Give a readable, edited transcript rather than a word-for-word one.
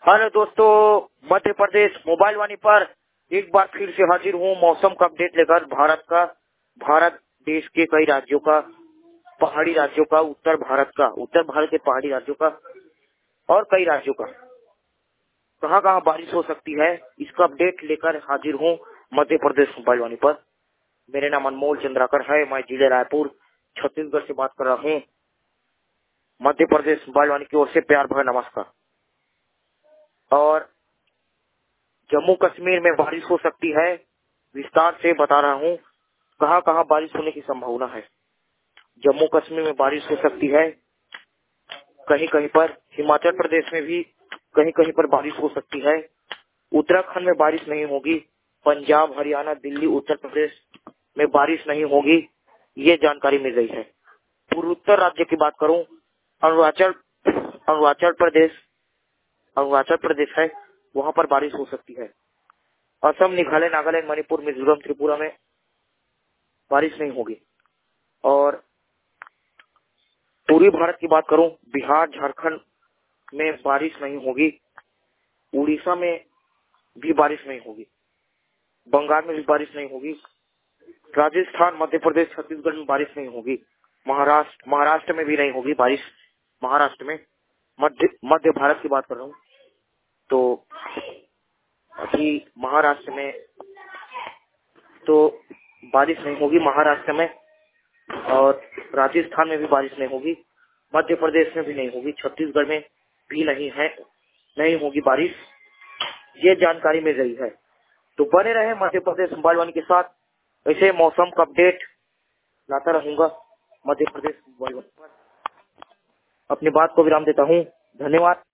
Hello दोस्तों, Madhya Pradesh mobile वाणी पर एक बार फिर से हाजिर हूँ मौसम का अपडेट लेकर। भारत देश के कई राज्यों का, पहाड़ी राज्यों का, उत्तर भारत के पहाड़ी राज्यों का और कई राज्यों का कहाँ कहाँ बारिश हो सकती है, इसका अपडेट लेकर हाजिर हूँ मध्य प्रदेश मोबाइल वाणी पर। मेरे नाम अनमोल चंद्राकर है। मैं जिले रायपुर छत्तीसगढ़ से बात कर रहा हूँ। मध्य प्रदेश मोबाइल वाणी की ओर से प्यार भरा नमस्कार। और जम्मू कश्मीर में बारिश हो सकती है, विस्तार से बता रहा हूँ कहाँ कहाँ बारिश होने की संभावना है। जम्मू कश्मीर में बारिश हो सकती है, कहीं कहीं पर हिमाचल प्रदेश में भी कहीं कहीं पर बारिश हो सकती है। उत्तराखंड में बारिश नहीं होगी। पंजाब, हरियाणा, दिल्ली, उत्तर प्रदेश में बारिश नहीं होगी, ये जानकारी मिल रही है। पूर्वोत्तर राज्य की बात करूं, अरुणाचल प्रदेश है, वहां पर बारिश हो सकती है। असम, मेघालय, नागालैंड, मणिपुर, मिजोरम, त्रिपुरा में बारिश नहीं होगी। और पूर्वी भारत की बात करूं, बिहार, झारखंड में बारिश नहीं होगी। उड़ीसा में भी बारिश नहीं होगी। बंगाल में भी बारिश नहीं होगी। राजस्थान, मध्य प्रदेश, छत्तीसगढ़ में बारिश नहीं होगी। महाराष्ट्र में भी नहीं होगी बारिश। महाराष्ट्र में, मध्य भारत की बात कर रहा हूँ, तो अभी महाराष्ट्र में तो बारिश नहीं होगी, महाराष्ट्र में। और राजस्थान में भी बारिश नहीं होगी। मध्य प्रदेश में भी नहीं होगी। छत्तीसगढ़ में भी नहीं होगी बारिश, ये जानकारी मिल रही है। तो बने रहे मध्य प्रदेश मोबाइल वाणी के साथ, ऐसे मौसम का अपडेट लाता रहूंगा मध्य प्रदेश मोबाइल वाणी पर। अपनी बात को विराम देता हूँ। धन्यवाद।